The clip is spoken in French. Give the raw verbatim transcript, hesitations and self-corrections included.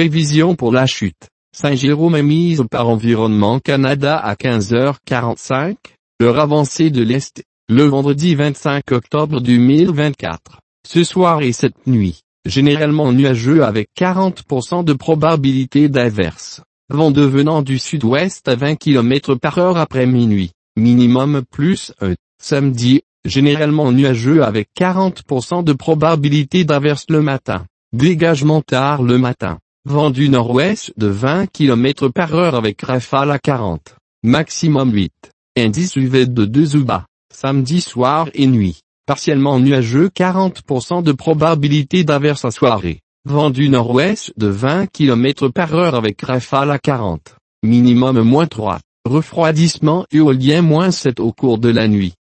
Prévision pour la chute. Saint-Jérôme est mise par Environnement Canada à quinze heures quarante-cinq, heure avancée de l'Est, le vendredi vingt-cinq octobre deux mille vingt-quatre. Ce soir et cette nuit, généralement nuageux avec quarante pour cent de probabilité d'averse. Vent devenant du sud-ouest à vingt kilomètres par heure après minuit. Minimum plus un. Samedi, généralement nuageux avec quarante pour cent de probabilité d'averse le matin. Dégagement tard le matin. Vent du nord-ouest de vingt kilomètres par heure avec rafale à quarante. Maximum huit. Indice U V de deux ou bas. Samedi soir et nuit. Partiellement nuageux quarante pour cent de probabilité d'averse à soirée. Vent du nord-ouest de vingt kilomètres par heure avec rafale à quarante. Minimum moins trois. Refroidissement éolien moins sept au cours de la nuit.